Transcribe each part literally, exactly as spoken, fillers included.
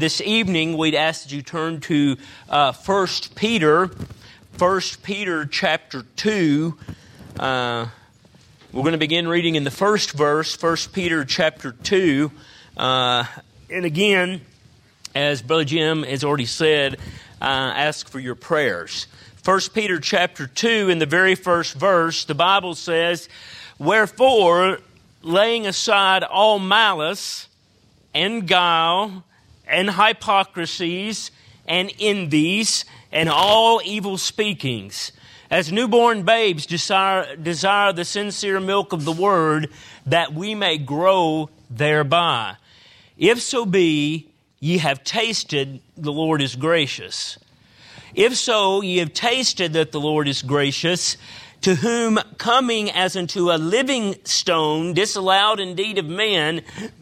this evening, we'd ask that you turn to uh, First Peter, First Peter chapter two. Uh, we're going to begin reading in the first verse, First Peter chapter two. Uh, and again, as Brother Jim has already said, uh, ask for your prayers. First Peter chapter two, in the very first verse, the Bible says, "Wherefore, laying aside all malice and guile and hypocrisies and envies and all evil speakings, as newborn babes desire, desire the sincere milk of the word, that we may grow thereby. If so be ye have tasted the Lord is gracious. If so ye have tasted that the Lord is gracious, to whom coming as unto a living stone, disallowed indeed of men,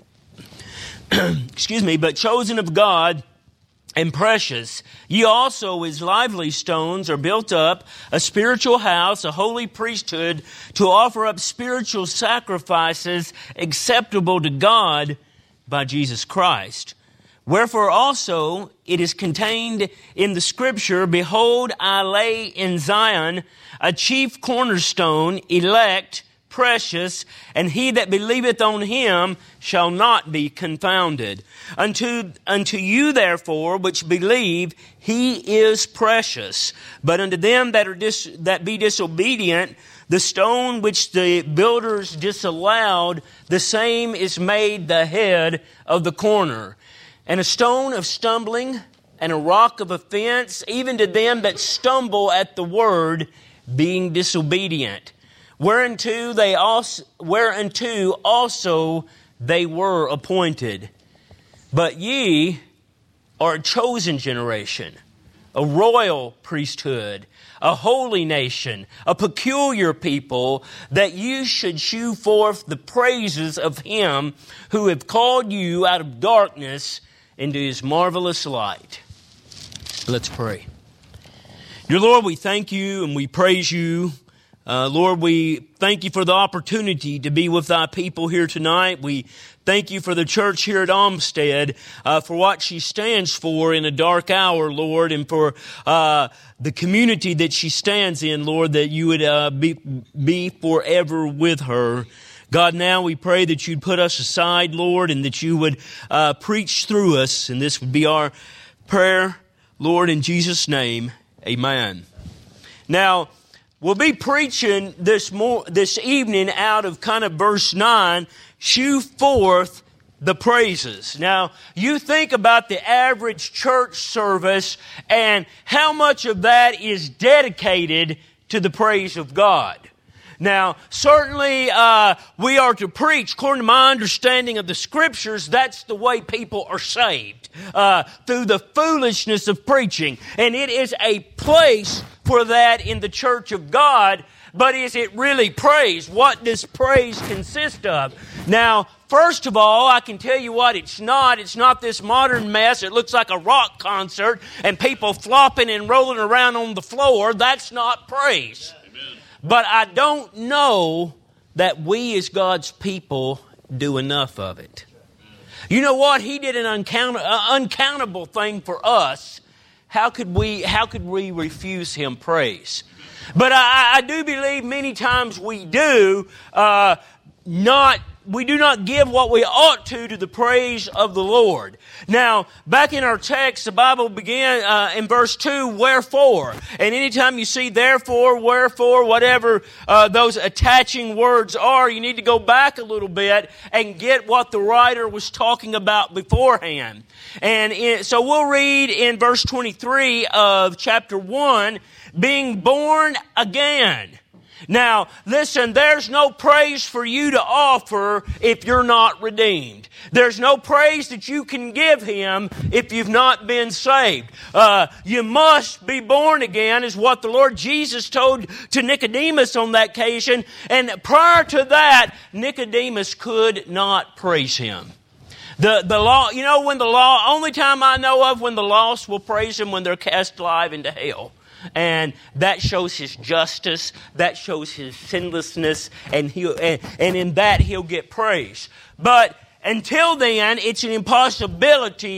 excuse me, but chosen of God and precious, ye also as lively stones are built up a spiritual house, a holy priesthood, to offer up spiritual sacrifices acceptable to God by Jesus Christ. Wherefore also it is contained in the Scripture, Behold, I lay in Zion a chief cornerstone, elect, precious, and he that believeth on him shall not be confounded. Unto, unto you therefore which believe, he is precious. But unto them that are dis, that be disobedient, the stone which the builders disallowed, the same is made the head of the corner. And a stone of stumbling and a rock of offense, even to them that stumble at the word, being disobedient. Whereunto they also, whereunto also they were appointed. But ye are a chosen generation, a royal priesthood, a holy nation, a peculiar people, that you should shew forth the praises of him who hath called you out of darkness into his marvelous light." Let's pray. Dear Lord, we thank you and we praise you. Uh, Lord, we thank you for the opportunity to be with thy people here tonight. We thank you for the church here at Olmsted, uh, for what she stands for in a dark hour, Lord, and for uh, the community that she stands in, Lord, that you would uh, be, be forever with her. God, now we pray that you'd put us aside, Lord, and that you would uh, preach through us, and this would be our prayer, Lord, in Jesus' name, amen. Now, we'll be preaching this more this evening out of kind of verse nine, shew forth the praises. Now, you think about the average church service and how much of that is dedicated to the praise of God. Now, certainly uh, we are to preach, according to my understanding of the Scriptures, that's the way people are saved, uh, through the foolishness of preaching. And it is a place for that in the church of God, but is it really praise? What does praise consist of? Now, first of all, I can tell you what it's not. It's not this modern mess. It looks like a rock concert and people flopping and rolling around on the floor. That's not praise. But I don't know that we as God's people do enough of it. You know what? He did an uncount- uh, uncountable thing for us. How could we, how could we refuse Him praise? But I, I do believe many times we do uh, not we do not give what we ought to to the praise of the Lord. Now, back in our text, the Bible began uh, in verse two, wherefore. And anytime you see therefore, wherefore, whatever uh, those attaching words are, you need to go back a little bit and get what the writer was talking about beforehand. And in, so we'll read in verse twenty-three of chapter one, being born again. Now, listen, there's no praise for you to offer if you're not redeemed. There's no praise that you can give Him if you've not been saved. Uh, you must be born again is what the Lord Jesus told to Nicodemus on that occasion. And prior to that, Nicodemus could not praise Him. The the law, you know, when the law, only time I know of when the lost will praise Him when they're cast alive into hell. And that shows His justice, that shows His sinlessness, and he'll and, and in that He'll get praise. But until then, it's an impossibility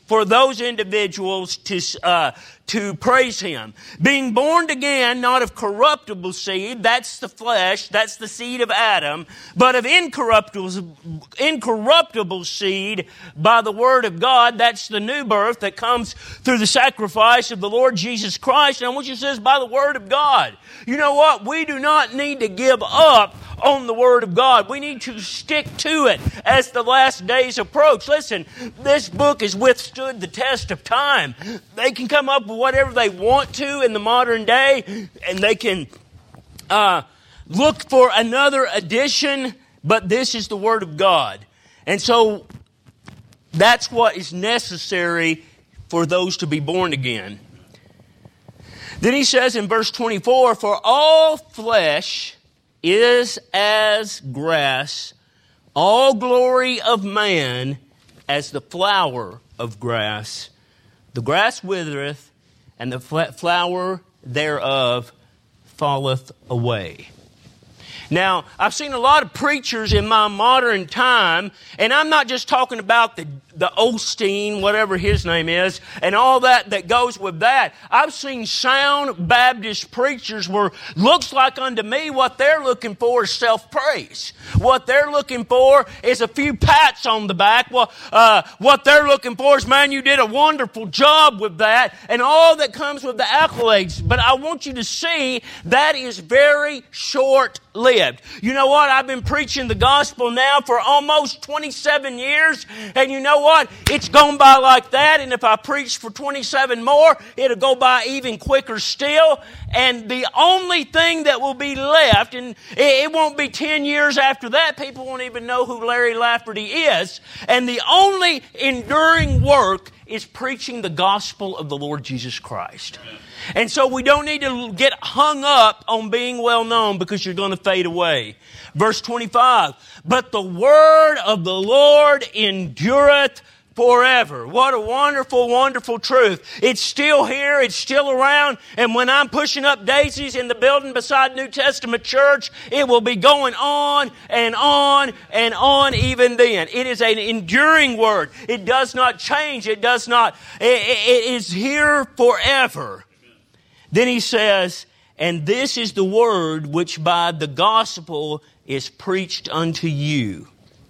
for those individuals to uh, to praise Him. Being born again, not of corruptible seed, that's the flesh, that's the seed of Adam, but of incorruptible, incorruptible seed by the Word of God, that's the new birth that comes through the sacrifice of the Lord Jesus Christ. And I want you to say, by the Word of God. You know what? We do not need to give up on the Word of God. We need to stick to it as the last days approach. Listen, this book has withstood the test of time. They can come up with whatever they want to in the modern day, and they can uh, look for another edition, but this is the Word of God. And so that's what is necessary for those to be born again. Then he says in verse twenty-four, for all flesh is as grass, all glory of man as the flower of grass. The grass withereth, and the flower thereof falleth away. Now, I've seen a lot of preachers in my modern time, and I'm not just talking about the, the Osteen, whatever his name is, and all that that goes with that. I've seen sound Baptist preachers where looks like unto me what they're looking for is self-praise. What they're looking for is a few pats on the back. Well, uh, what they're looking for is, man, you did a wonderful job with that, and all that comes with the accolades. But I want you to see that is very short-lived. You know what? I've been preaching the gospel now for almost twenty-seven years, and you know what? It's gone by like that, and if I preach for twenty-seven more, it'll go by even quicker still, and the only thing that will be left, and it won't be ten years after that, people won't even know who Larry Lafferty is, and the only enduring work is preaching the gospel of the Lord Jesus Christ. And so we don't need to get hung up on being well known, because you're going to fade away. Verse twenty-five, but the word of the Lord endureth forever. What a wonderful, wonderful truth. It's still here. It's still around. And when I'm pushing up daisies in the building beside New Testament Church, it will be going on and on and on even then. It is an enduring word. It does not change. It does not, it, it is here forever. Then he says, and this is the word which by the gospel is preached unto you.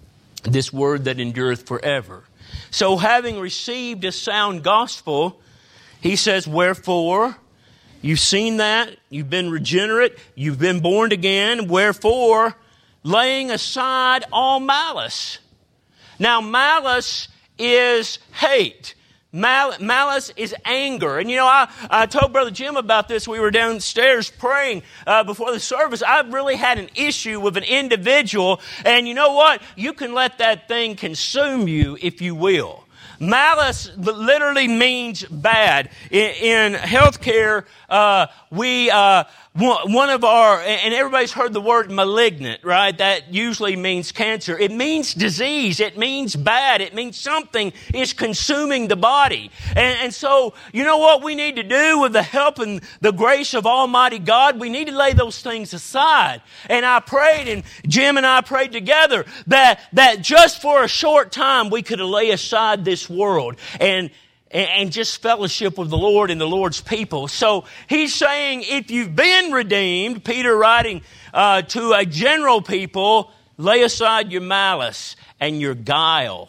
This word that endureth forever. So having received a sound gospel, he says, wherefore, you've seen that, you've been regenerate, you've been born again, wherefore, laying aside all malice. Now, malice is hate. Mal- malice is anger. And you know, I, I told Brother Jim about this. We were downstairs praying uh, before the service. I've really had an issue with an individual. And you know what? You can let that thing consume you if you will. Malice literally means bad. In, in healthcare, uh, we... Uh, One of our, and everybody's heard the word malignant, right? That usually means cancer. It means disease. It means bad. It means something is consuming the body. And, and so, you know what we need to do with the help and the grace of Almighty God? We need to lay those things aside. And I prayed, and Jim and I prayed together that, that just for a short time we could lay aside this world and and just fellowship with the Lord and the Lord's people. So he's saying, if you've been redeemed, Peter writing uh, to a general people, lay aside your malice and your guile.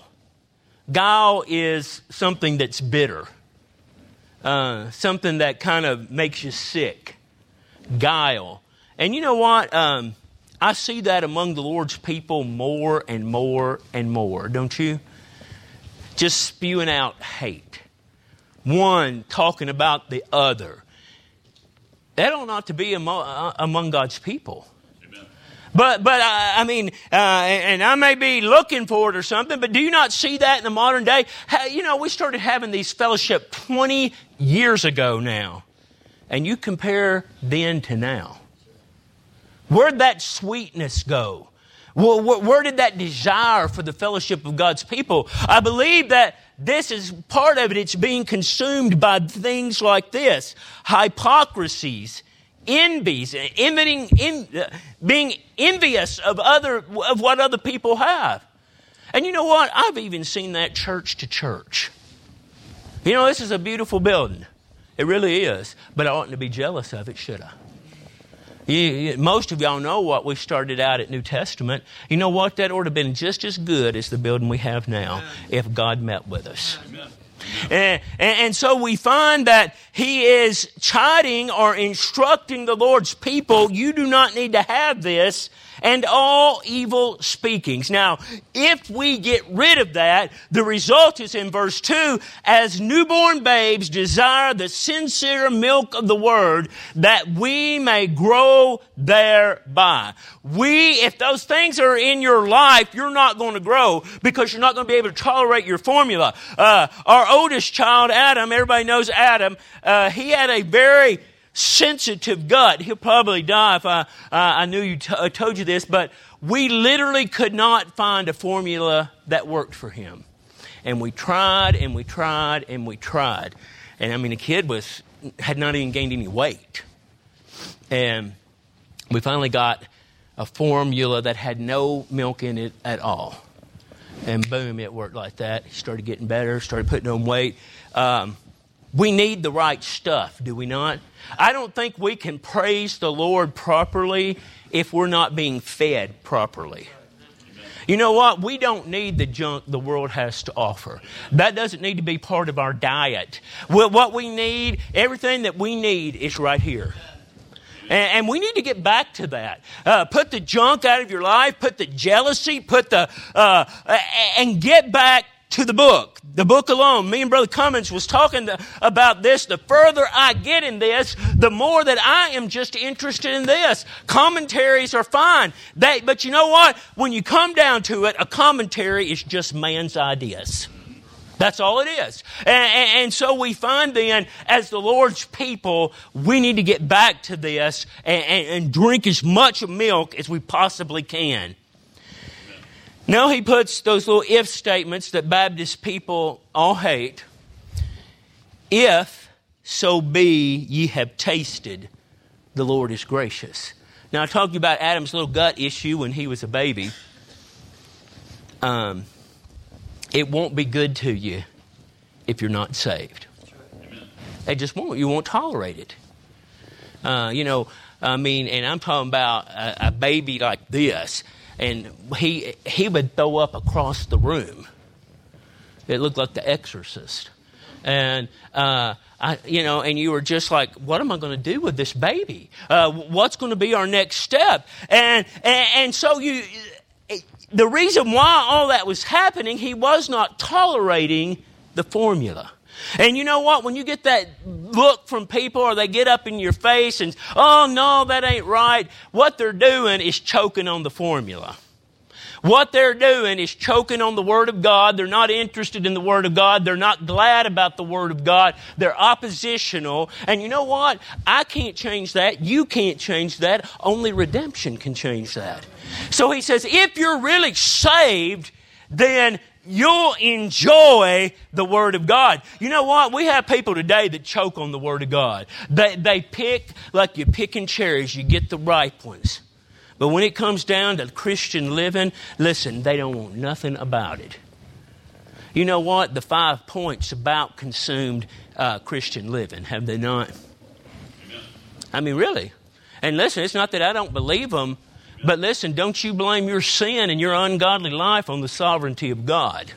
Guile is something that's bitter. Uh, something that kind of makes you sick. Guile. And you know what? Um, I see that among the Lord's people more and more and more, don't you? Just spewing out hate. One talking about the other. That ought not to be among, uh, among God's people. Amen. But, but uh, I mean, uh, and I may be looking for it or something, but do you not see that in the modern day? How, you know, we started having these fellowship twenty years ago now. And you compare then to now. Where'd that sweetness go? Well, where did that desire for the fellowship of God's people? I believe that this is part of it. It's being consumed by things like this. Hypocrisies, envies, envying, en, being envious of other of what other people have. And you know what? I've even seen that church to church. You know, this is a beautiful building. It really is. But I oughtn't to be jealous of it, should I? You, you, most of y'all know what we started out at New Testament. You know what? That ought to have been just as good as the building we have now if God met with us. Amen. And, and, and so we find that he is chiding or instructing the Lord's people, you do not need to have this, and all evil speakings. Now, if we get rid of that, the result is in verse two, as newborn babes desire the sincere milk of the word, that we may grow thereby. We, if those things are in your life, you're not going to grow because you're not going to be able to tolerate your formula. Uh, our oldest child, Adam, everybody knows Adam, uh, he had a very sensitive gut. He'll probably die if I, uh, I knew you t- I told you this, but we literally could not find a formula that worked for him. And we tried and we tried and we tried. And I mean, the kid was had not even gained any weight. And we finally got a formula that had no milk in it at all. And boom, it worked like that. He started getting better, started putting on weight. Um, we need the right stuff, do we not? I don't think we can praise the Lord properly if we're not being fed properly. You know what? We don't need the junk the world has to offer. That doesn't need to be part of our diet. What we need, everything that we need is right here. And we need to get back to that. Uh, put the junk out of your life, put the jealousy, put the, uh, and get back to the book. The book alone. Me and Brother Cummins was talking to, about this. The further I get in this, the more that I am just interested in this. Commentaries are fine. They, but you know what? When you come down to it, a commentary is just man's ideas. That's all it is. And, and, and so we find then, as the Lord's people, we need to get back to this and, and, and drink as much milk as we possibly can. Now he puts those little if statements that Baptist people all hate. If so be ye have tasted, the Lord is gracious. Now I talked about Adam's little gut issue when he was a baby. Um, it won't be good to you if you're not saved. It just won't. You won't tolerate it. Uh, you know, I mean, and I'm talking about a, a baby like this. And he he would throw up across the room. It looked like The Exorcist. And, uh, I, you know, and you were just like, what am I going to do with this baby? Uh, what's going to be our next step? And, and, and so you, the reason why all that was happening, he was not tolerating the formula. And you know what? When you get that look from people or they get up in your face and, oh, no, that ain't right, what they're doing is choking on the formula. What they're doing is choking on the Word of God. They're not interested in the Word of God. They're not glad about the Word of God. They're oppositional. And you know what? I can't change that. You can't change that. Only redemption can change that. So he says, if you're really saved, then you'll enjoy the Word of God. You know what? We have people today that choke on the Word of God. They, they pick like you're picking cherries. You get the ripe ones. But when it comes down to Christian living, listen, they don't want nothing about it. You know what? The five points about consumed uh, Christian living, have they not? Amen. I mean, really. And listen, it's not that I don't believe them, but listen, don't you blame your sin and your ungodly life on the sovereignty of God.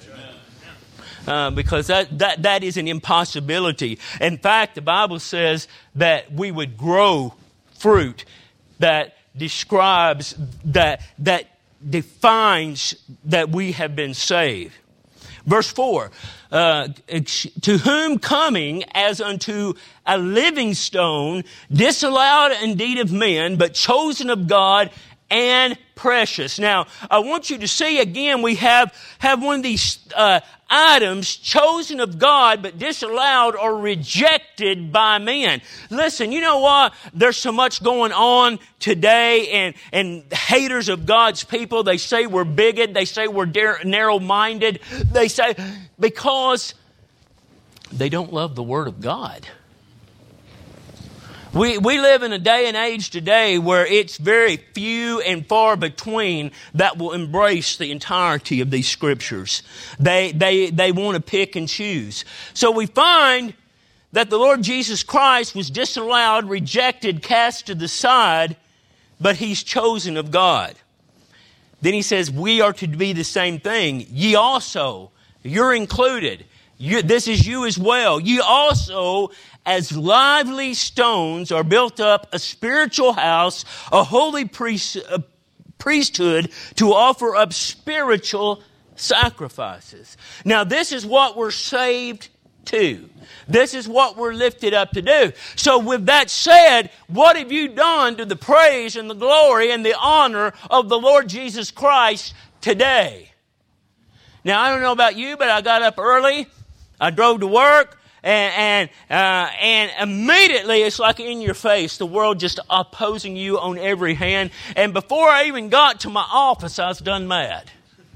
Uh, because that, that, that is an impossibility. In fact, the Bible says that we would grow fruit that describes, that, that defines that we have been saved. Verse four, uh, to whom coming as unto a living stone, disallowed indeed of men, but chosen of God and precious. Now, I want you to see again, we have, have one of these uh, items, chosen of God, but disallowed or rejected by men. Listen, you know what? There's so much going on today, and, and haters of God's people, they say we're bigoted, they say we're narrow-minded, they say, because they don't love the Word of God. We, we live in a day and age today where it's very few and far between that will embrace the entirety of these scriptures. They, they, they want to pick and choose. So we find that the Lord Jesus Christ was disallowed, rejected, cast to the side, but He's chosen of God. Then He says, we are to be the same thing. Ye also, you're included. You, this is you as well. Ye also, as lively stones, are built up a spiritual house, a holy priest, a priesthood, to offer up spiritual sacrifices. Now, this is what we're saved to. This is what we're lifted up to do. So with that said, what have you done to the praise and the glory and the honor of the Lord Jesus Christ today? Now, I don't know about you, but I got up early. I drove to work. And and, uh, and immediately it's like in your face, the world just opposing you on every hand. And before I even got to my office, I was done mad.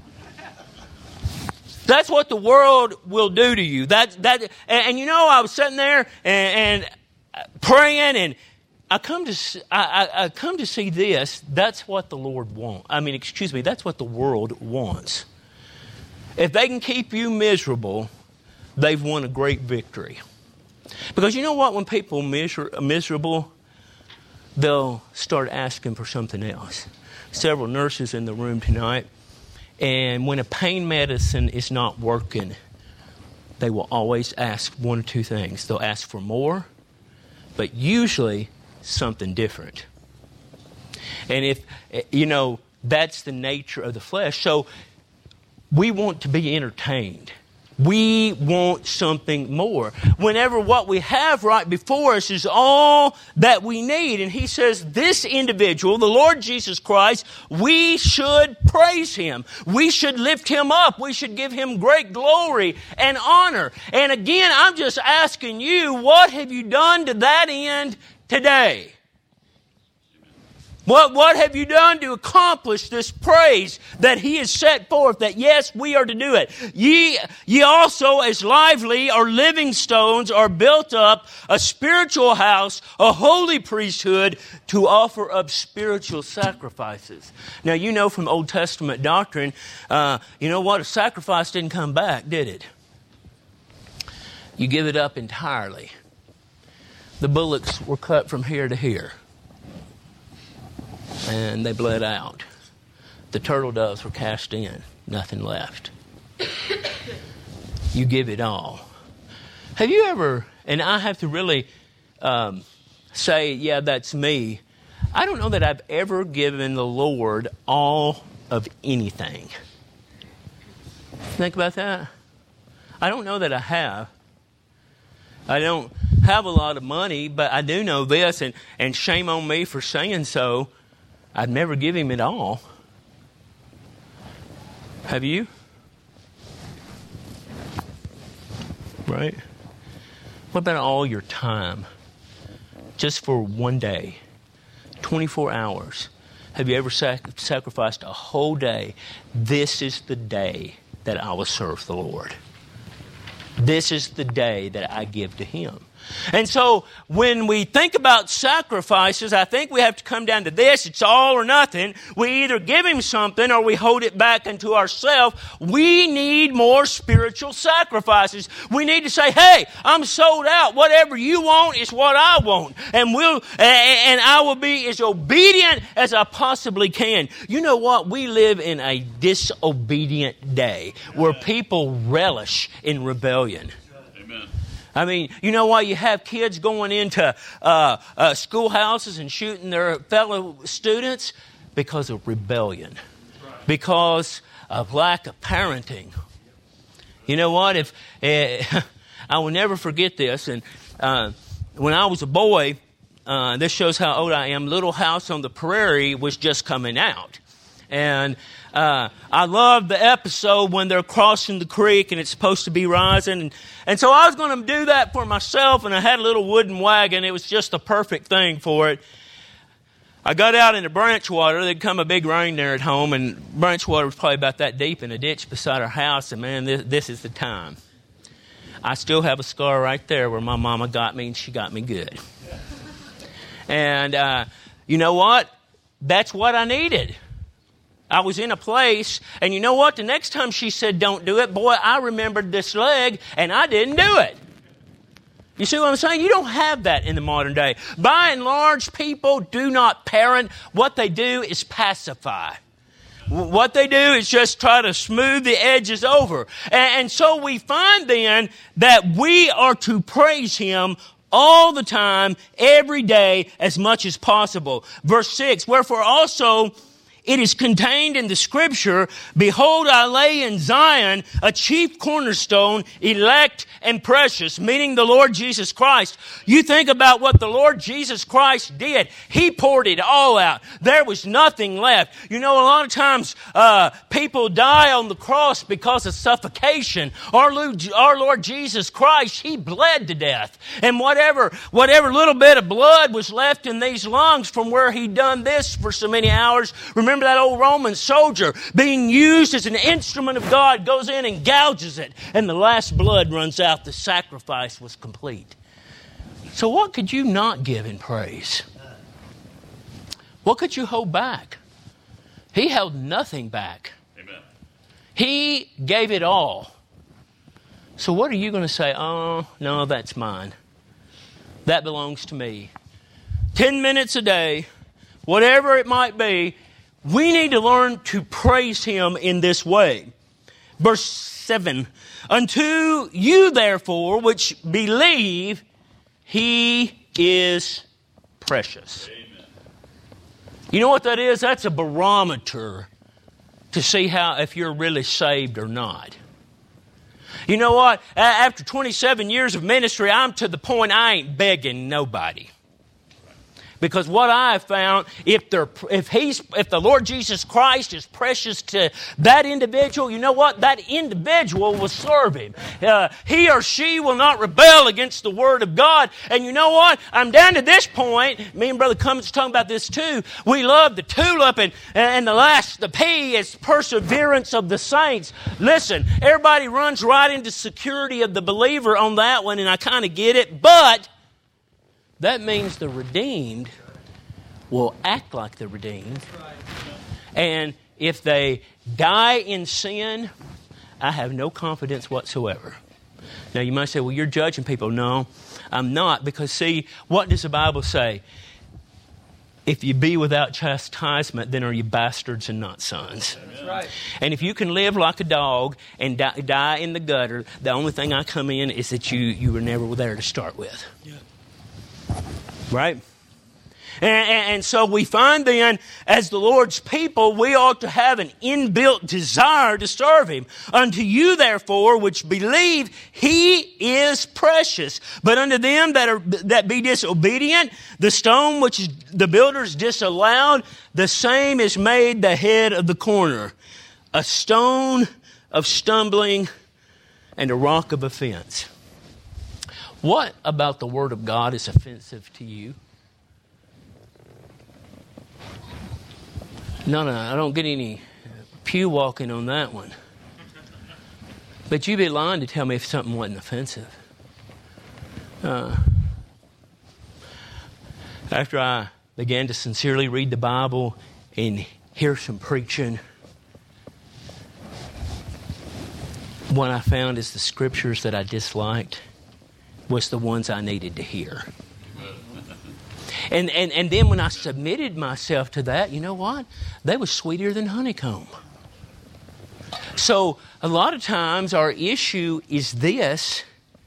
That's what the world will do to you. That that, and, and you know, I was sitting there and, and praying, and I come to I, I come to see this. That's what the Lord wants. I mean, excuse me. That's what the world wants. If they can keep you miserable, they've won a great victory. Because you know what? When people are miserable, they'll start asking for something else. Several nurses in the room tonight. And when a pain medicine is not working, they will always ask one or two things. They'll ask for more, but usually something different. And if, you know, that's the nature of the flesh. So we want to be entertained. We want something more. Whenever what we have right before us is all that we need. And He says this individual, the Lord Jesus Christ, we should praise Him. We should lift Him up. We should give Him great glory and honor. And again, I'm just asking you, what have you done to that end today? What, what have you done to accomplish this praise that He has set forth, that yes, we are to do it? Ye, ye also, as lively or living stones, are built up a spiritual house, a holy priesthood, to offer up spiritual sacrifices. Now, you know from Old Testament doctrine, uh, you know what? A sacrifice didn't come back, did it? You give it up entirely. The bullocks were cut from here to here, and they bled out. The turtle doves were cast in. Nothing left. You give it all. Have you ever, and I have to really um, say, yeah, that's me. I don't know that I've ever given the Lord all of anything. Think about that. I don't know that I have. I don't have a lot of money, but I do know this, and, and shame on me for saying so. I'd never give Him it all. Have you? Right? What about all your time? Just for one day, twenty-four hours. Have you ever sac- sacrificed a whole day? This is the day that I will serve the Lord. This is the day that I give to Him. And so when we think about sacrifices, I think we have to come down to this. It's all or nothing. We either give Him something or we hold it back into ourselves. We need more spiritual sacrifices. We need to say, hey, I'm sold out. Whatever you want is what I want. And we'll and I will be as obedient as I possibly can. You know what? We live in a disobedient day where people relish in rebellion. Amen. I mean, you know why you have kids going into uh, uh, schoolhouses and shooting their fellow students? Because of rebellion. Because of lack of parenting. You know what? If uh, I will never forget this. And uh, when I was a boy, uh, this shows how old I am, Little House on the Prairie was just coming out. And uh, I love the episode when they're crossing the creek and it's supposed to be rising. And, and so I was going to do that for myself, and I had a little wooden wagon. It was just the perfect thing for it. I got out into branch water. There'd come a big rain there at home, and branch water was probably about that deep in a ditch beside our house. And man, this, this is the time. I still have a scar right there where my mama got me, and she got me good. And uh, you know what? That's what I needed. I was in a place, and you know what? The next time she said, don't do it, boy, I remembered this leg, and I didn't do it. You see what I'm saying? You don't have that in the modern day. By and large, people do not parent. What they do is pacify. What they do is just try to smooth the edges over. And so we find then that we are to praise Him all the time, every day, as much as possible. Verse six, wherefore also it is contained in the Scripture, behold, I lay in Zion a chief cornerstone, elect and precious, meaning the Lord Jesus Christ. You think about what the Lord Jesus Christ did. He poured it all out. There was nothing left. You know, a lot of times uh, people die on the cross because of suffocation. Our Lord, our Lord Jesus Christ, He bled to death. And whatever, whatever little bit of blood was left in these lungs from where He'd done this for so many hours, remember that old Roman soldier being used as an instrument of God goes in and gouges it, and the last blood runs out. The sacrifice was complete. So what could you not give in praise? What could you hold back? He held nothing back. Amen. He gave it all. So what are you going to say? Oh, no, that's mine. That belongs to me. Ten minutes a day, whatever it might be, we need to learn to praise Him in this way. Verse seven, unto you therefore which believe, He is precious. Amen. You know what that is? That's a barometer to see how if you're really saved or not. You know what? After twenty-seven years of ministry, I'm to the point I ain't begging nobody. Because what I have found, if they're, if he's, if the Lord Jesus Christ is precious to that individual, you know what? That individual will serve Him. Uh, he or she will not rebel against the Word of God. And you know what? I'm down to this point. Me and Brother Cummins talking about this too. We love the tulip, and, and the last, the P is perseverance of the saints. Listen, everybody runs right into security of the believer on that one, and I kind of get it, but that means the redeemed will act like the redeemed. And if they die in sin, I have no confidence whatsoever. Now you might say, well, you're judging people. No, I'm not. Because see, what does the Bible say? If you be without chastisement, then are you bastards and not sons. That's right. And if you can live like a dog and die, die in the gutter, the only thing I come in is that you, you were never there to start with. Yeah. Right? And, and so we find then, as the Lord's people, we ought to have an inbuilt desire to serve Him. Unto you, therefore, which believe, He is precious. But unto them that are that be disobedient, the stone which the builders disallowed, the same is made the head of the corner. A stone of stumbling and a rock of offense. What about the Word of God is offensive to you? No, no, I don't get any pew walking on that one. But you'd be lying to tell me if something wasn't offensive. Uh, after I began to sincerely read the Bible and hear some preaching, what I found is the scriptures that I disliked was the ones I needed to hear. And, and and then when I submitted myself to that, you know what? They were sweeter than honeycomb. So a lot of times our issue is this,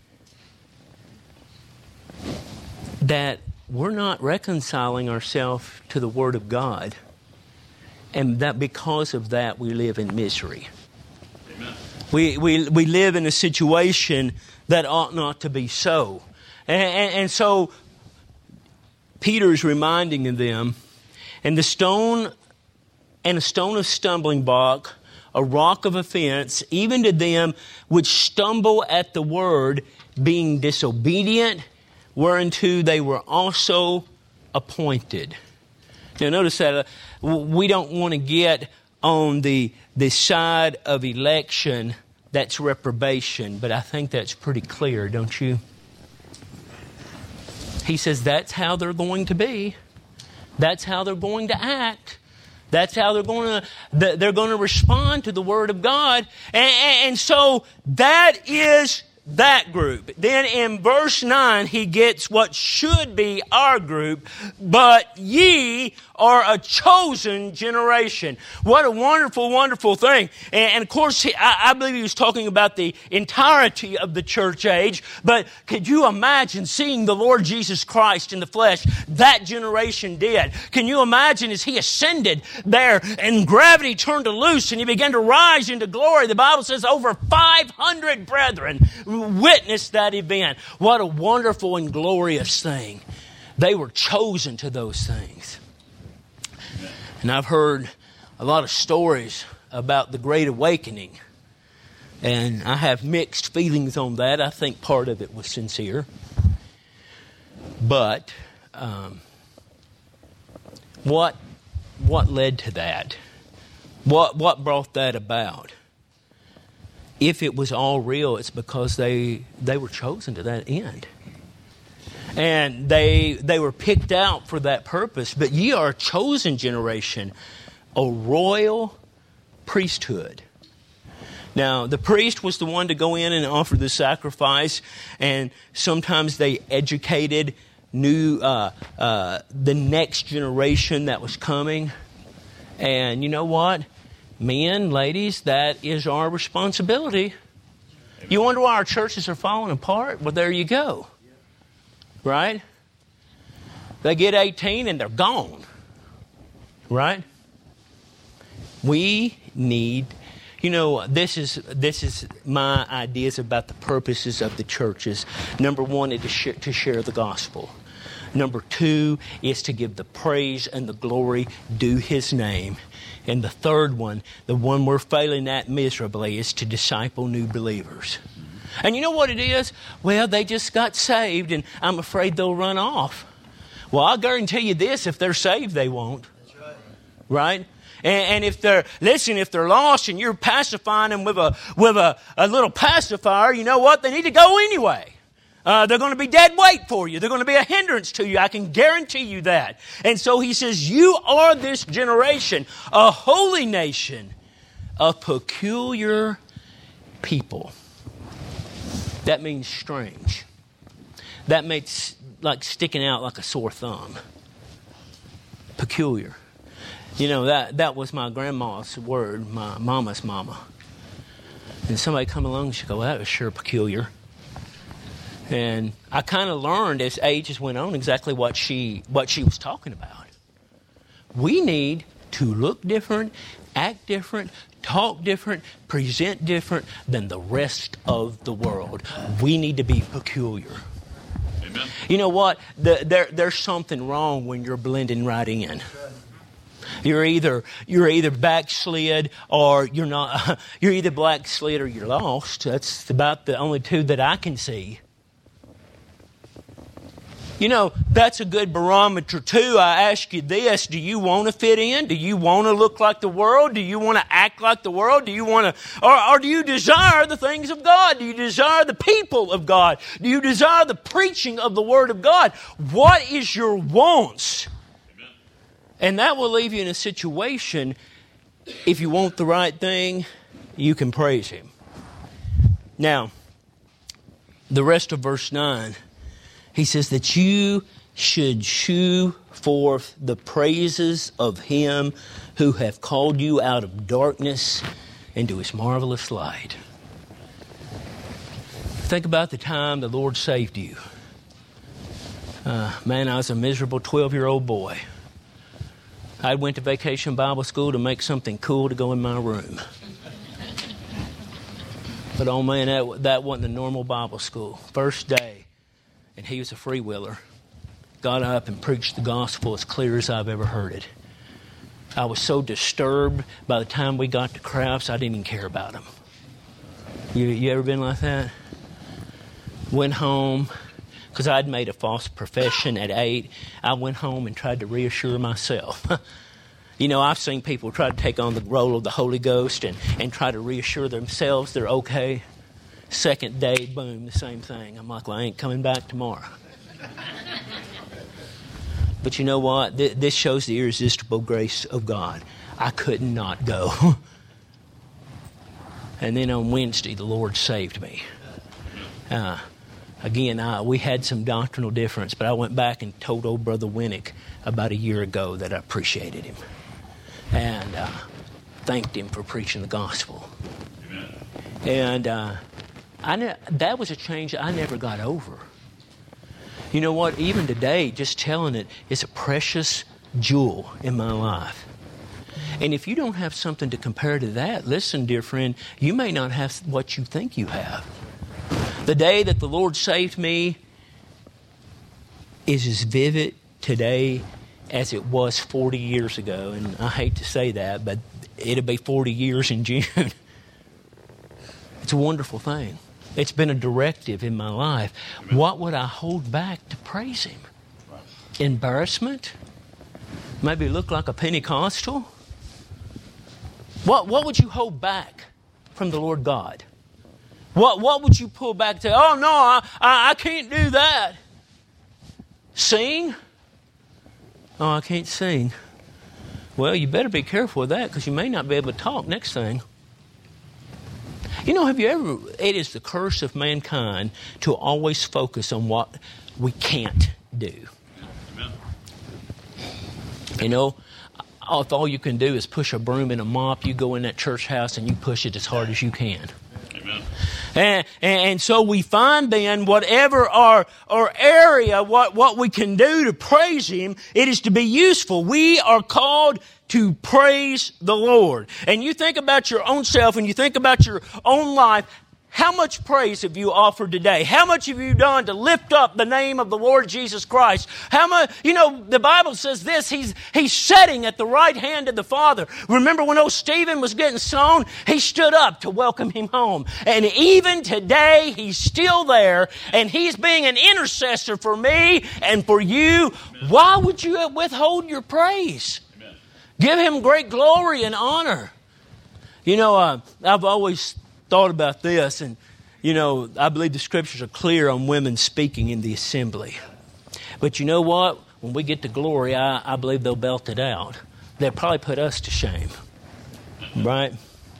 that we're not reconciling ourselves to the Word of God. And that because of that we live in misery. Amen. We, we, we live in a situation that ought not to be so. And, and, and so Peter is reminding them, and the stone and a stone of stumbling block, a rock of offense, even to them which stumble at the word, being disobedient, whereunto they were also appointed. Now notice that uh, we don't want to get on the, the side of election that's reprobation, but I think that's pretty clear, don't you? He says that's how they're going to be. That's how they're going to act. That's how they're going to they're going to respond to the Word of God. And, and so that is that group. Then in verse nine, he gets what should be our group. But ye are a chosen generation. What a wonderful, wonderful thing. And, and of course, I, I believe he was talking about the entirety of the church age. But could you imagine seeing the Lord Jesus Christ in the flesh? That generation did. Can you imagine as he ascended there and gravity turned loose and he began to rise into glory? The Bible says over five hundred brethren witnessed that event. What a wonderful and glorious thing. They were chosen to those things. And I've heard a lot of stories about the Great Awakening. And I have mixed feelings on that. I think part of it was sincere. But um, what what led to that? What what brought that about? If it was all real, it's because they they were chosen to that end. And they they were picked out for that purpose. But ye are a chosen generation, a royal priesthood. Now, the priest was the one to go in and offer the sacrifice. And sometimes they educated new uh, uh, the next generation that was coming. And you know what? Men, ladies, that is our responsibility. You wonder why our churches are falling apart? Well, there you go. Right? They get eighteen and they're gone. Right? We need, you know, this is this is my ideas about the purposes of the churches. Number one is to share, to share the gospel. Number two is to give the praise and the glory due His name. And the third one, the one we're failing at miserably, is to disciple new believers. And you know what it is? Well, they just got saved and I'm afraid they'll run off. Well, I'll guarantee you this, if they're saved, they won't. That's right. Right? And, and if they're, listen, if they're lost and you're pacifying them with a, with a, a little pacifier, you know what? They need to go anyway. Uh, they're going to be dead weight for you. They're going to be a hindrance to you. I can guarantee you that. And so he says, you are this generation, a holy nation, a peculiar people. That means strange. That makes like sticking out like a sore thumb. Peculiar. You know, that, that was my grandma's word, my mama's mama. And somebody come along and she'd go, well, that was sure peculiar. And I kind of learned as ages went on exactly what she what she was talking about. We need to look different, act different, talk different, present different than the rest of the world. We need to be peculiar. Amen. You know what? The, there, there's something wrong when you're blending right in. You're either you're either backslid or you're not. You're either backslid or you're lost. That's about the only two that I can see. You know, that's a good barometer too. I ask you this, do you want to fit in? Do you want to look like the world? Do you want to act like the world? Do you want to, or, or do you desire the things of God? Do you desire the people of God? Do you desire the preaching of the Word of God? What is your wants? Amen. And that will leave you in a situation, if you want the right thing, you can praise Him. Now, the rest of verse nine, he says that you should shew forth the praises of Him who hath called you out of darkness into His marvelous light. Think about the time the Lord saved you. Uh, man, I was a miserable twelve-year-old boy. I went to Vacation Bible School to make something cool to go in my room. But oh man, that, that wasn't a normal Bible school. First day. And he was a freewheeler. Got up and preached the gospel as clear as I've ever heard it. I was so disturbed by the time we got to crafts, I didn't even care about him. You, you ever been like that? Went home, because I'd made a false profession at eight. I went home and tried to reassure myself. You know, I've seen people try to take on the role of the Holy Ghost and, and try to reassure themselves they're okay. Second day, boom, the same thing. I'm like, well, I ain't coming back tomorrow. But you know what? Th- this shows the irresistible grace of God. I could not go. And then on Wednesday, the Lord saved me. Uh, again, I, we had some doctrinal difference, but I went back and told old Brother Winnick about a year ago that I appreciated him. And uh, thanked him for preaching the gospel. Amen. And uh, I ne- that was a change I never got over. You know what? Even today, just telling it is a precious jewel in my life. And if you don't have something to compare to that, listen, dear friend, you may not have what you think you have. The day that the Lord saved me is as vivid today as it was forty years ago. And I hate to say that, but it'll be forty years in June. It's a wonderful thing. It's been a directive in my life. Amen. What would I hold back to praise Him? Right. Embarrassment? Maybe look like a Pentecostal? What what would you hold back from the Lord God? What what would you pull back to? Oh, no, I, I, I can't do that. Sing? Oh, I can't sing. Well, you better be careful with that because you may not be able to talk next thing. You know, have you ever, it is the curse of mankind to always focus on what we can't do. Amen. You know, if all you can do is push a broom and a mop, you go in that church house and you push it as hard as you can. Amen. And, and so we find then whatever our, our area, what, what we can do to praise Him, it is to be useful. We are called to praise the Lord. And you think about your own self and you think about your own life. How much praise have you offered today? How much have you done to lift up the name of the Lord Jesus Christ? How much, you know, the Bible says this, He's, he's sitting at the right hand of the Father. Remember when old Stephen was getting stoned? He stood up to welcome him home. And even today, He's still there, and He's being an intercessor for me and for you. Amen. Why would you withhold your praise? Amen. Give Him great glory and honor. You know, uh, I've always thought about this, and you know, I believe the scriptures are clear on women speaking in the assembly. But you know what? When we get to glory, I, I believe they'll belt it out. They'll probably put us to shame, right?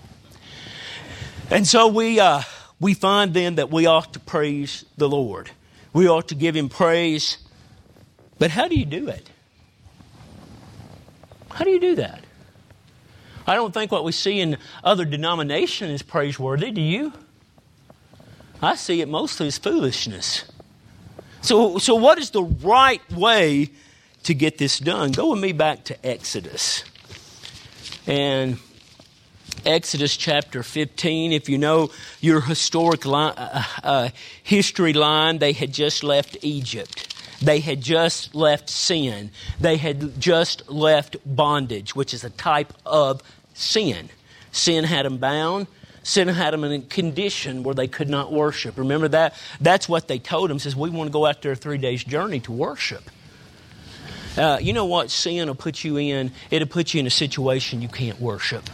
And so we uh, we find then that we ought to praise the Lord. We ought to give Him praise. But how do you do it? How do you do that? I don't think what we see in other denominations is praiseworthy, do you? I see it mostly as foolishness. So, so what is the right way to get this done? Go with me back to Exodus. And Exodus chapter fifteen, if you know your historic line, uh, uh, history line, they had just left Egypt. They had just left sin. They had just left bondage, which is a type of sin. Sin had them bound. Sin had them in a condition where they could not worship. Remember that? That's what they told them. Says, we want to go out there a three days journey to worship. Uh, you know what sin will put you in? It'll put you in a situation you can't worship.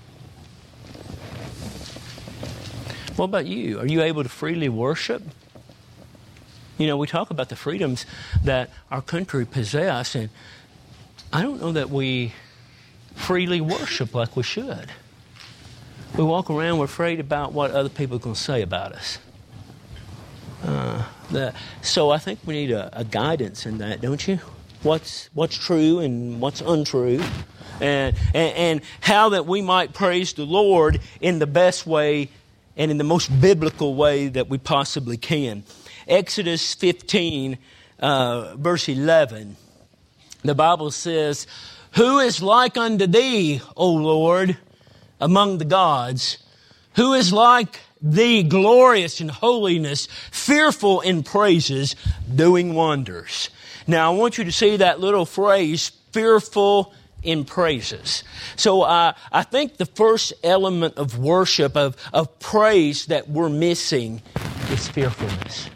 What about you? Are you able to freely worship? You know, we talk about the freedoms that our country possess, and I don't know that we freely worship like we should. We walk around, we're afraid about what other people are going to say about us. Uh, the, so I think we need a, a guidance in that, don't you? What's what's true and what's untrue, and, and and how that we might praise the Lord in the best way and in the most biblical way that we possibly can. Exodus fifteen, uh, verse eleven, the Bible says, who is like unto Thee, O Lord, among the gods? Who is like Thee, glorious in holiness, fearful in praises, doing wonders? Now, I want you to see that little phrase, fearful in praises. So uh, I think the first element of worship, of, of praise that we're missing is fearfulness.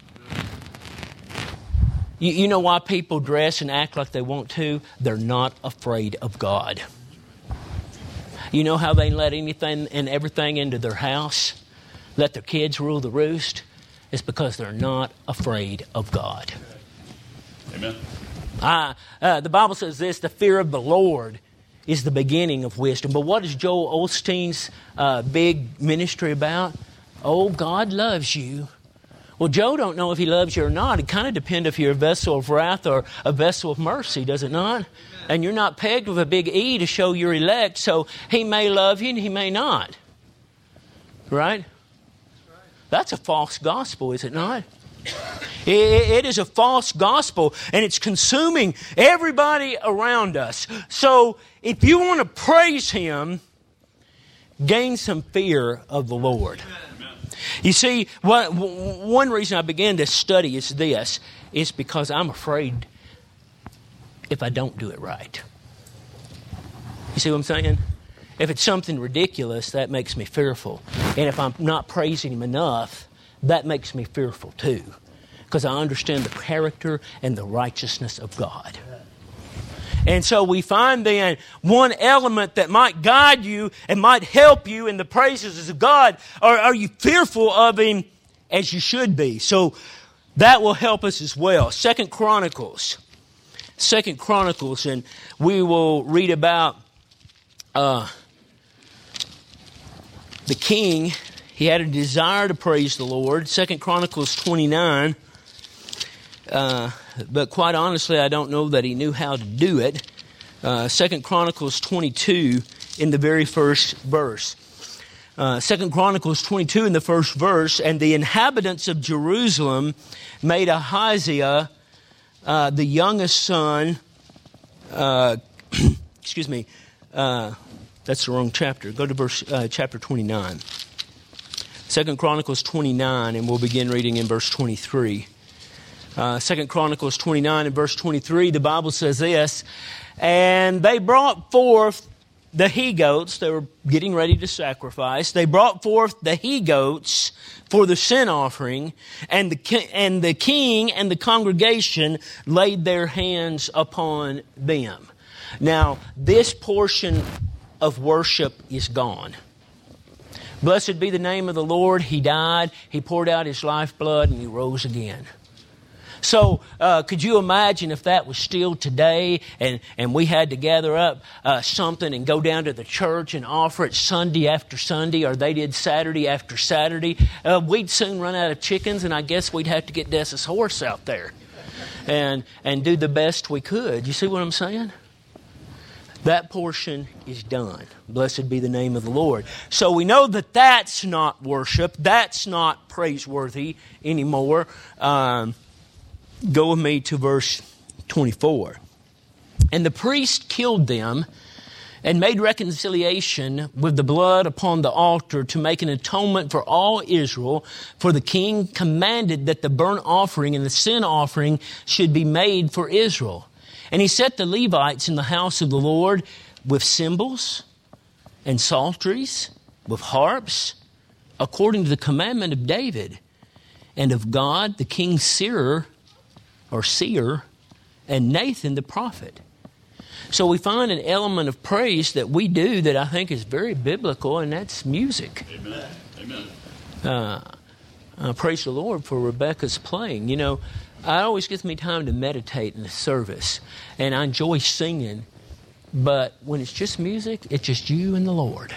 You, you know why people dress and act like they want to? They're not afraid of God. You know how they let anything and everything into their house? Let their kids rule the roost? It's because they're not afraid of God. Amen. Uh, uh, the Bible says this, the fear of the Lord is the beginning of wisdom. But what is Joel Osteen's uh, big ministry about? Oh, God loves you. Well, Joe don't know if he loves you or not. It kind of depends if you're a vessel of wrath or a vessel of mercy, does it not? Amen. And you're not pegged with a big E to show you're elect, so he may love you and he may not. Right? That's a false gospel, is it not? It, it is a false gospel, and it's consuming everybody around us. So if you want to praise Him, gain some fear of the Lord. You see, what, one reason I began this study is this, is because I'm afraid if I don't do it right. You see what I'm saying? If it's something ridiculous, that makes me fearful. And if I'm not praising Him enough, that makes me fearful too. Because I understand the character and the righteousness of God. And so we find then one element that might guide you and might help you in the praises of God. Or are you fearful of Him as you should be? So that will help us as well. Second Chronicles. Second Chronicles, and we will read about uh, the king. He had a desire to praise the Lord. Second Chronicles twenty-nine. Uh, but quite honestly, I don't know that he knew how to do it. Uh, Second Chronicles twenty-two in the very first verse. Uh, Second Chronicles twenty-two in the first verse, and the inhabitants of Jerusalem made Ahaziah, uh, the youngest son, uh, excuse me, uh, that's the wrong chapter. Go to verse uh, chapter twenty-nine. Second Chronicles twenty-nine, and we'll begin reading in verse twenty-three. Uh, Second Chronicles twenty-nine and verse twenty-three, the Bible says this, and they brought forth the he-goats. They were getting ready to sacrifice. They brought forth the he-goats for the sin offering, and the, and the king and the congregation laid their hands upon them. Now, this portion of worship is gone. Blessed be the name of the Lord. He died, He poured out His lifeblood, and He rose again. So uh, could you imagine if that was still today and, and we had to gather up uh, something and go down to the church and offer it Sunday after Sunday, or they did Saturday after Saturday? Uh, we'd soon run out of chickens, and I guess we'd have to get Dessa's horse out there and, and do the best we could. You see what I'm saying? That portion is done. Blessed be the name of the Lord. So we know that that's not worship. That's not praiseworthy anymore. Um, go with me to verse twenty-four. And the priest killed them and made reconciliation with the blood upon the altar to make an atonement for all Israel. For the king commanded that the burnt offering and the sin offering should be made for Israel. And he set the Levites in the house of the Lord with cymbals and psalteries, with harps, according to the commandment of David, and of God, the king's seer, or seer, and Nathan the prophet. So we find an element of praise that we do that I think is very biblical, and that's music. Amen. Amen. Uh, uh, praise the Lord for Rebecca's playing. You know, it always gives me time to meditate in the service, and I enjoy singing. But when it's just music, it's just you and the Lord.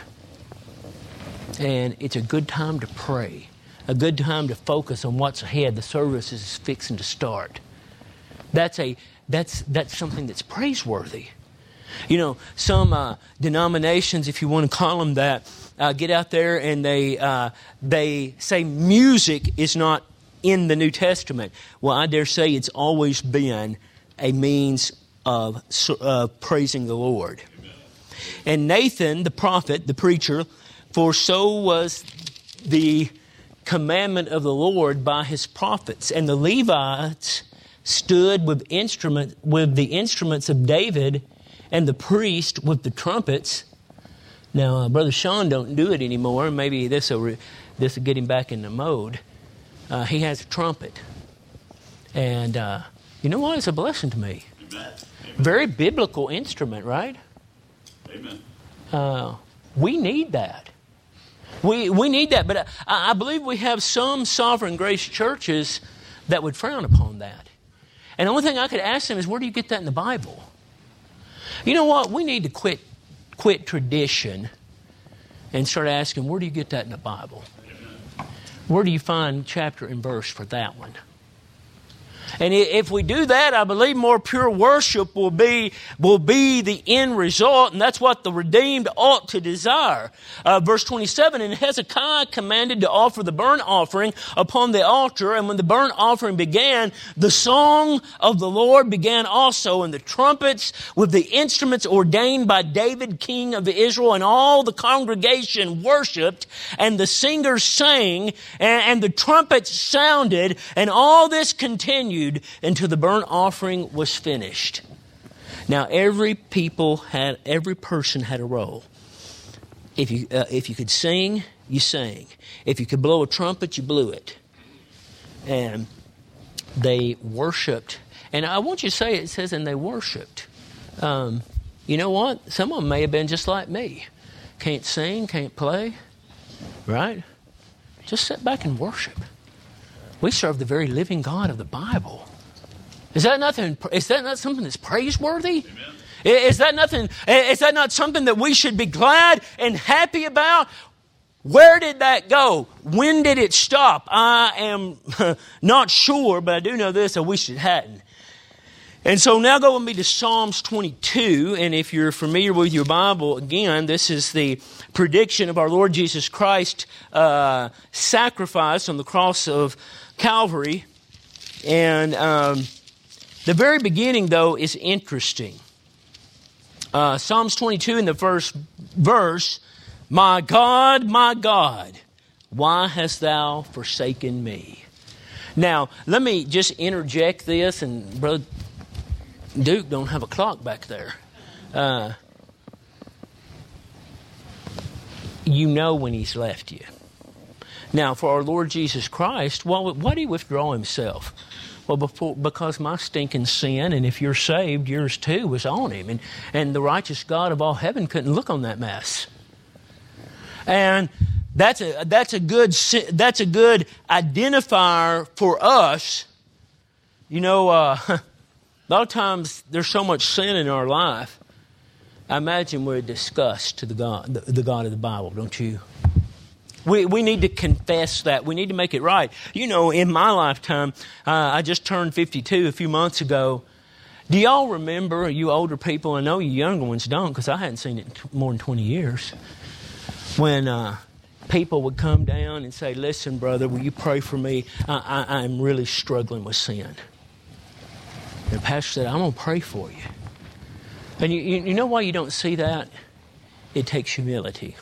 And it's a good time to pray, a good time to focus on what's ahead. The service is fixing to start. That's a that's that's something that's praiseworthy. You know, some uh, denominations, if you want to call them that, uh, get out there and they uh, they say music is not in the New Testament. Well, I dare say it's always been a means of uh, praising the Lord. Amen. And Nathan, the prophet, the preacher, for so was the commandment of the Lord by his prophets. And the Levites stood with instrument with the instruments of David, and the priest with the trumpets. Now, uh, Brother Sean don't do it anymore. Maybe this will re- this will get him back in the mode. Uh, he has a trumpet, and uh, you know what? It's a blessing to me. Amen. Amen. Very biblical instrument, right? Amen. Uh, we need that. We we need that, but I, I believe we have some Sovereign Grace churches that would frown upon that. And the only thing I could ask them is, where do you get that in the Bible? You know what? We need to quit quit tradition and start asking, where do you get that in the Bible? Where do you find chapter and verse for that one? And if we do that, I believe more pure worship will be will be the end result, and that's what the redeemed ought to desire. Uh, verse twenty-seven, and Hezekiah commanded to offer the burnt offering upon the altar, and when the burnt offering began, the song of the Lord began also, and the trumpets with the instruments ordained by David, king of Israel, and all the congregation worshipped, and the singers sang, and, and the trumpets sounded, and all this continued until the burnt offering was finished. Now, every people had, every person had a role. If you uh, if you could sing, you sang. If you could blow a trumpet, you blew it. And they worshipped. And I want you to say it, it says, and they worshipped. Um, you know what? Some of them may have been just like me. Can't sing, can't play, right? Just sit back and worship. We serve the very living God of the Bible. Is that nothing? Is that not something that's praiseworthy? Amen. Is that nothing? Is that not something that we should be glad and happy about? Where did that go? When did it stop? I am not sure, but I do know this: I wish it hadn't. And so now go with me to Psalms twenty-two, and if you're familiar with your Bible, again, this is the prediction of our Lord Jesus Christ uh, sacrifice on the cross of Calvary. And um, the very beginning, though, is interesting. Uh, Psalms twenty-two in the first verse, my God, my God, why hast thou forsaken me? Now, let me just interject this, and Brother Duke don't have a clock back there. Uh, you know when he's left you. Now, for our Lord Jesus Christ, well, why did he withdraw himself? Well, before, because my stinking sin, and if you're saved, yours too, was on him. And, and the righteous God of all heaven couldn't look on that mess. And that's a, that's a good, that's a good identifier for us. You know, uh, a lot of times there's so much sin in our life. I imagine we're disgust to the God, the, the God of the Bible, don't you? We we need to confess that. We need to make it right. You know, in my lifetime, uh, I just turned fifty-two a few months ago. Do y'all remember, you older people, I know you younger ones don't, because I hadn't seen it in t- more than twenty years, when uh, people would come down and say, listen, brother, will you pray for me? I, I, I'm really struggling with sin. And the pastor said, I'm going to pray for you. And you, you, you know why you don't see that? It takes humility.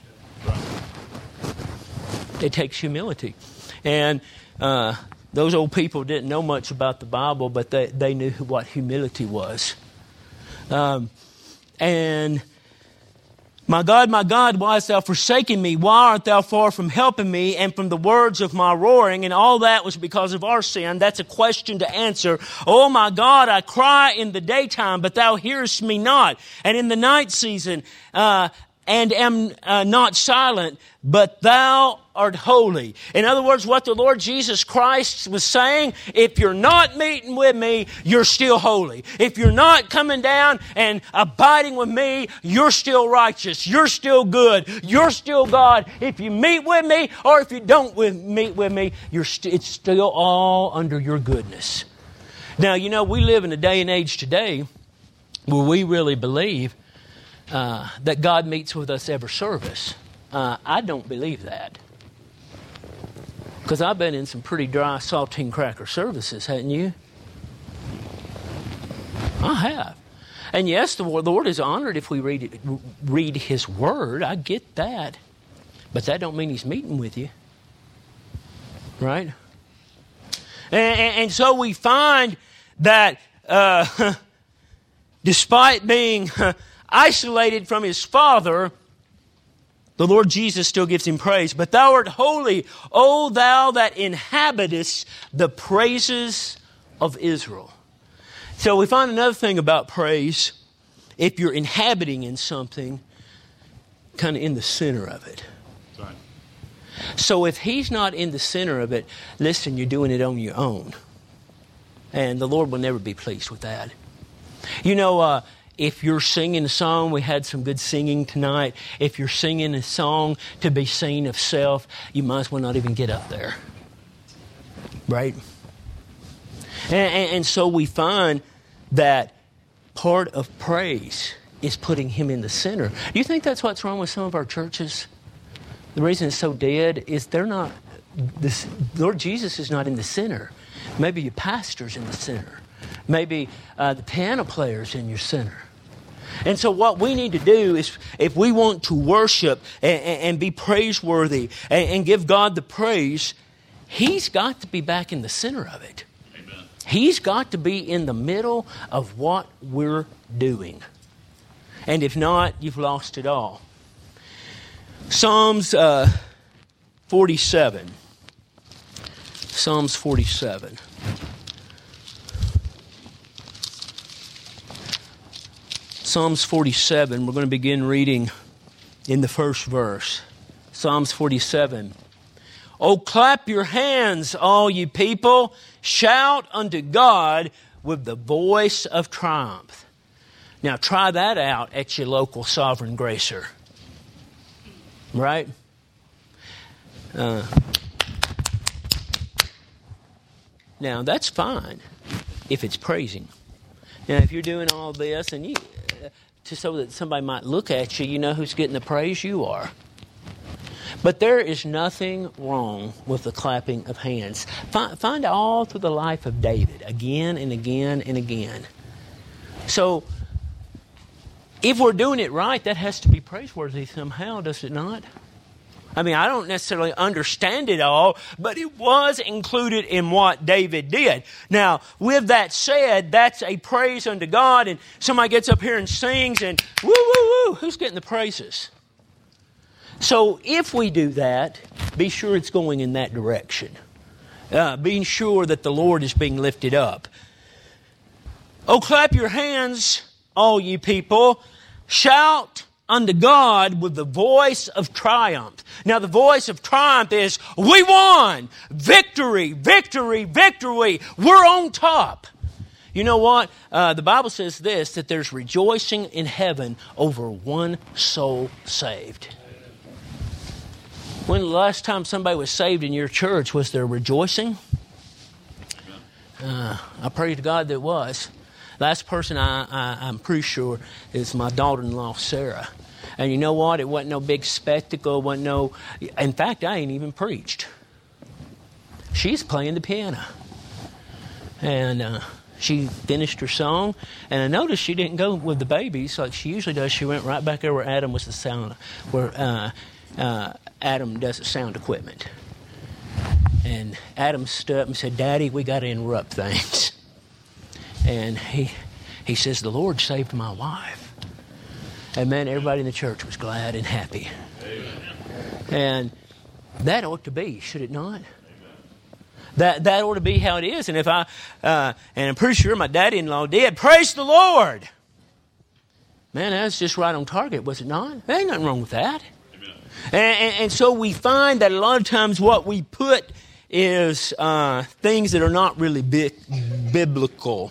It takes humility. And uh, those old people didn't know much about the Bible, but they, they knew what humility was. Um, and my God, my God, why hast thou forsaken me? Why art thou far from helping me and from the words of my roaring? And all that was because of our sin. That's a question to answer. Oh my God, I cry in the daytime, but thou hearest me not. And in the night season, uh, and am uh, not silent, but thou art holy. In other words, what the Lord Jesus Christ was saying, if you're not meeting with me, you're still holy. If you're not coming down and abiding with me, you're still righteous. You're still good. You're still God. If you meet with me or if you don't with, meet with me, you're st- it's still all under your goodness. Now, you know, we live in a day and age today where we really believe Uh, that God meets with us every service. Uh, I don't believe that. Because I've been in some pretty dry saltine cracker services, hadn't you? I have. And yes, the Lord is honored if we read it, read His Word. I get that. But that don't mean He's meeting with you. Right? And, and, and so we find that uh, despite being isolated from his Father, the Lord Jesus still gives him praise. But thou art holy, O thou that inhabitest the praises of Israel. So we find another thing about praise. If you're inhabiting in something, kind of in the center of it. Right. So if he's not in the center of it, listen, you're doing it on your own. And the Lord will never be pleased with that. You know, uh, if you're singing a song, we had some good singing tonight. If you're singing a song to be seen of self, you might as well not even get up there. Right? And, and, and so we find that part of praise is putting Him in the center. Do you think that's what's wrong with some of our churches? The reason it's so dead is they're not, this, Lord Jesus is not in the center. Maybe your pastor's in the center. Maybe uh, the piano player's in your center. And so what we need to do is, if we want to worship and, and be praiseworthy and, and give God the praise, He's got to be back in the center of it. Amen. He's got to be in the middle of what we're doing. And if not, you've lost it all. Psalms uh, forty-seven. Psalms forty-seven. Psalms forty-seven, we're going to begin reading in the first verse. Psalms forty-seven. Oh, clap your hands, all you people. Shout unto God with the voice of triumph. Now, try that out at your local Sovereign Gracer. Right? Uh, now, that's fine if it's praising. Now, if you're doing all this and you, uh, just so that somebody might look at you, you know who's getting the praise? You are. But there is nothing wrong with the clapping of hands. Find, find all through the life of David, again and again and again. So, if we're doing it right, that has to be praiseworthy somehow, does it not? I mean, I don't necessarily understand it all, but it was included in what David did. Now, with that said, that's a praise unto God, and somebody gets up here and sings, and woo, woo, woo, who's getting the praises? So if we do that, be sure it's going in that direction. Uh, being sure that the Lord is being lifted up. Oh, clap your hands, all you people. Shout unto God with the voice of triumph. Now, the voice of triumph is, we won! Victory, victory, victory! We're on top! You know what? Uh, the Bible says this, that there's rejoicing in heaven over one soul saved. When the last time somebody was saved in your church, was there rejoicing? Uh, I pray to God that it was. Last person I, I, I'm pretty sure is my daughter-in-law, Sarah. And you know what? It wasn't no big spectacle. It wasn't no... In fact, I ain't even preached. She's playing the piano. And uh, she finished her song. And I noticed she didn't go with the babies like she usually does. She went right back there where Adam was the sound... Where uh, uh, Adam does the sound equipment. And Adam stood up and said, Daddy, we got to interrupt things. And he he says, the Lord saved my wife. And man, everybody in the church was glad and happy. Amen. And that ought to be, should it not? Amen. That that ought to be how it is. And if I, uh, and I'm pretty sure my daddy-in-law did, praise the Lord. Man, that's just right on target, was it not? There ain't nothing wrong with that. Amen. And, and, and so we find that a lot of times what we put is uh, things that are not really bi- biblical.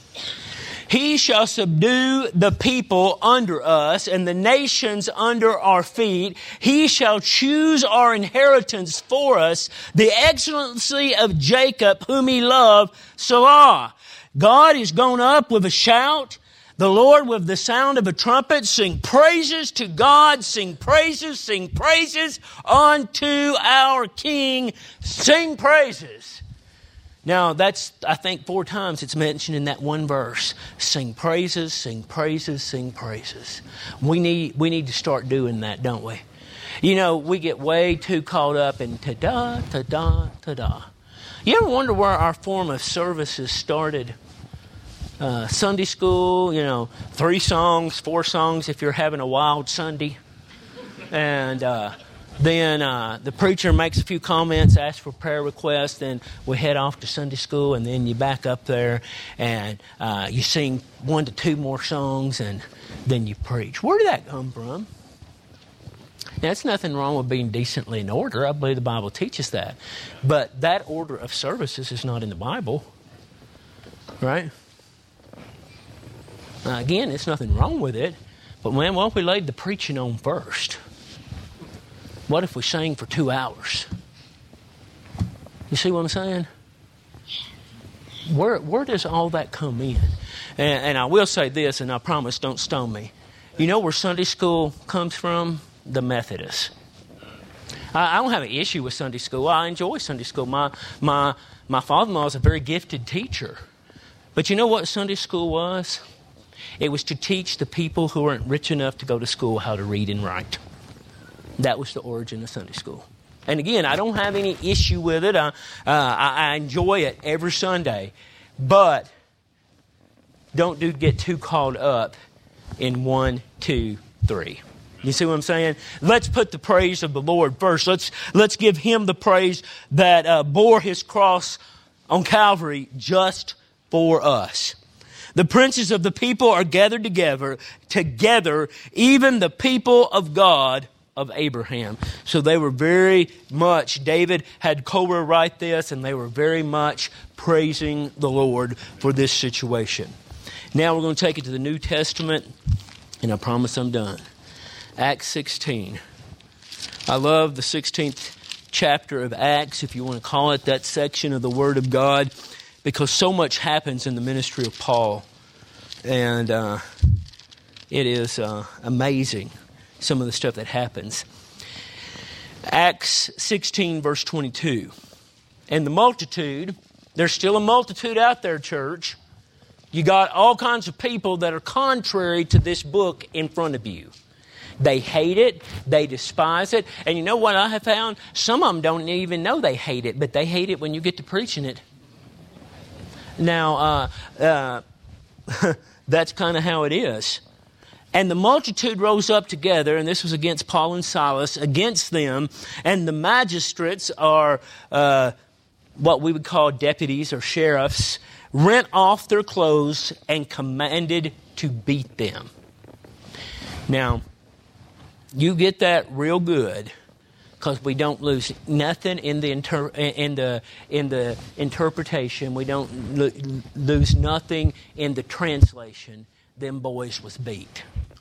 He shall subdue the people under us and the nations under our feet. He shall choose our inheritance for us, the excellency of Jacob, whom he loved, Selah. God is gone up with a shout. The Lord with the sound of a trumpet. Sing praises to God. Sing praises, sing praises unto our King. Sing praises. Now, that's, I think, four times it's mentioned in that one verse. Sing praises, sing praises, sing praises. We need we need to start doing that, don't we? You know, we get way too caught up in ta-da, ta-da, ta-da. You ever wonder where our form of services started? Uh, Sunday school, you know, three songs, four songs if you're having a wild Sunday. And... Uh, Then uh, the preacher makes a few comments, asks for prayer requests, and we head off to Sunday school, and then you back up there, and uh, you sing one to two more songs, and then you preach. Where did that come from? Now, there's nothing wrong with being decently in order. I believe the Bible teaches that. But that order of services is not in the Bible. Right? Now, again, there's nothing wrong with it. But man, what if we laid the preaching on first? What if we sang for two hours? You see what I'm saying? Where where does all that come in? And, and I will say this, and I promise, don't stone me. You know where Sunday school comes from? The Methodists. I, I don't have an issue with Sunday school. I enjoy Sunday school. My my my father-in-law is a very gifted teacher. But you know what Sunday school was? It was to teach the people who weren't rich enough to go to school how to read and write. That was the origin of Sunday school. And again, I don't have any issue with it. I, uh, I, I enjoy it every Sunday. But don't do get too caught up in one, two, three. You see what I'm saying? Let's put the praise of the Lord first. Let's let's give Him the praise that uh, bore His cross on Calvary just for us. The princes of the people are gathered together, together, even the people of God of Abraham. So they were very much, David had Korah write this, and they were very much praising the Lord for this situation. Now we're going to take it to the New Testament, and I promise I'm done. Acts sixteen. I love the sixteenth chapter of Acts, if you want to call it that section of the Word of God, because so much happens in the ministry of Paul. And uh, it is uh, amazing, some of the stuff that happens. Acts sixteen, verse twenty-two. And the multitude, there's still a multitude out there, church. You got all kinds of people that are contrary to this book in front of you. They hate it. They despise it. And you know what I have found? Some of them don't even know they hate it, but they hate it when you get to preaching it. Now, uh, uh, that's kind of how it is. And the multitude rose up together, and this was against Paul and Silas, against them. And the magistrates are uh, what we would call deputies or sheriffs, rent off their clothes and commanded to beat them. Now, you get that real good, because we don't lose nothing in the inter- in the in the interpretation. We don't lo- lose nothing in the translation. Them boys was beat.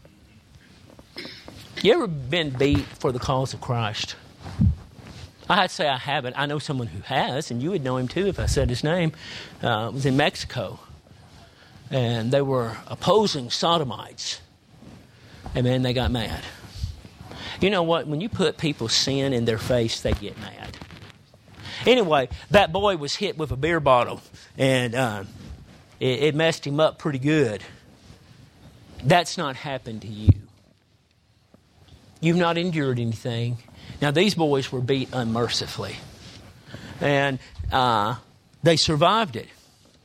You ever been beat for the cause of Christ? I had to say I haven't. I know someone who has, and you would know him too if I said his name. Uh, it was in Mexico, and they were opposing sodomites, and then they got mad. You know what? When you put people's sin in their face, they get mad. Anyway, that boy was hit with a beer bottle, and uh, it, it messed him up pretty good. That's not happened to you. You've not endured anything. Now, these boys were beat unmercifully, and uh, they survived it.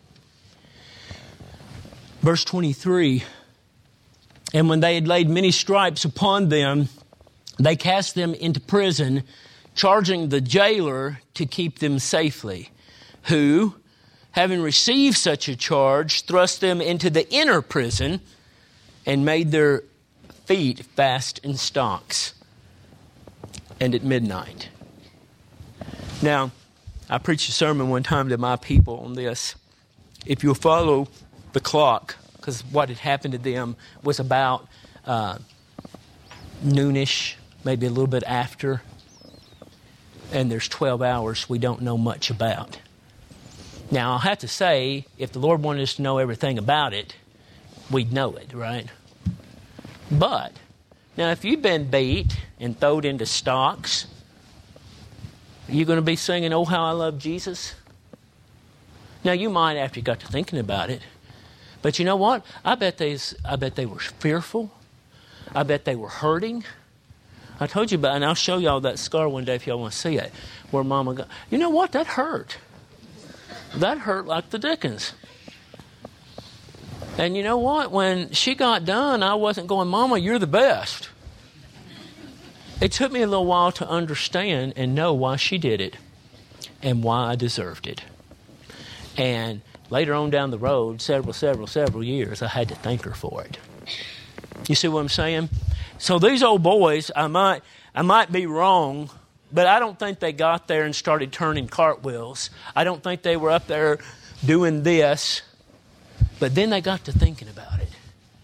Verse twenty-three, and when they had laid many stripes upon them, they cast them into prison, charging the jailer to keep them safely, who, having received such a charge, thrust them into the inner prison and made their feet fast in stocks. And at midnight. Now, I preached a sermon one time to my people on this. If you'll follow the clock, because what had happened to them was about uh, noonish, maybe a little bit after, and there's twelve hours we don't know much about. Now, I'll have to say, if the Lord wanted us to know everything about it, we'd know it, right? But, now if you've been beat and thrown into stocks, are you going to be singing, "Oh, how I love Jesus"? Now, you might after you got to thinking about it. But you know what? I bet they, I bet they were fearful. I bet they were hurting. I told you about, and I'll show y'all that scar one day if y'all want to see it, where Mama got, you know what? That hurt. That hurt like the dickens. And you know what? When she got done, I wasn't going, "Mama, you're the best." It took me a little while to understand and know why she did it and why I deserved it. And later on down the road, several, several, several years, I had to thank her for it. You see what I'm saying? So these old boys, I might, I might be wrong, but I don't think they got there and started turning cartwheels. I don't think they were up there doing this. But then they got to thinking about it.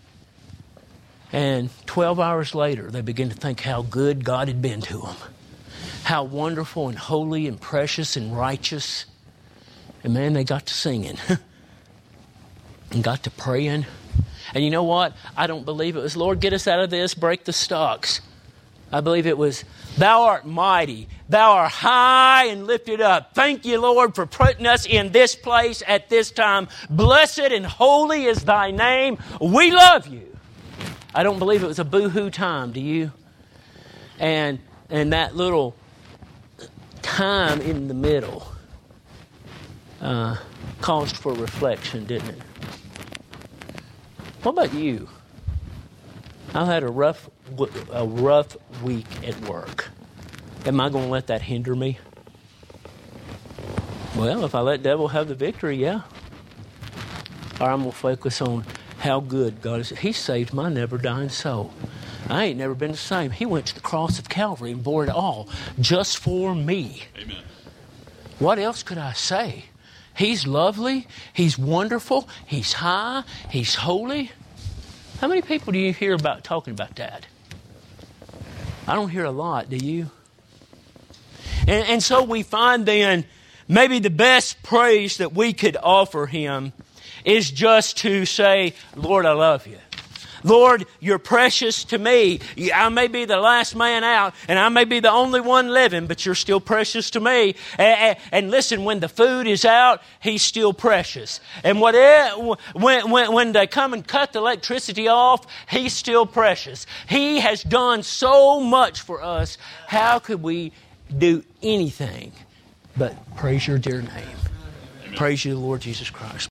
And twelve hours later, they began to think how good God had been to them. How wonderful and holy and precious and righteous. And man, they got to singing. And got to praying. And you know what? I don't believe it was, Lord, get us out of this, break the stocks. I believe it was, Thou art mighty. Thou art high and lifted up. Thank you, Lord, for putting us in this place at this time. Blessed and holy is Thy name. We love You. I don't believe it was a boo-hoo time, do you? And and that little time in the middle uh, caused for reflection, didn't it? What about you? I've had a rough, a rough week at work. Am I going to let that hinder me? Well, if I let devil have the victory, yeah. Or I'm going to focus on how good God is. He saved my never-dying soul. I ain't never been the same. He went to the cross of Calvary and bore it all just for me. Amen. What else could I say? He's lovely. He's wonderful. He's high. He's holy. How many people do you hear about talking about that? I don't hear a lot, do you? And, and so we find then maybe the best praise that we could offer Him is just to say, Lord, I love You. Lord, You're precious to me. I may be the last man out, and I may be the only one living, but You're still precious to me. And, and listen, when the food is out, He's still precious. And whatever, when, when, when they come and cut the electricity off, He's still precious. He has done so much for us. How could we do anything but praise Your dear name? Amen. Praise You, Lord Jesus Christ.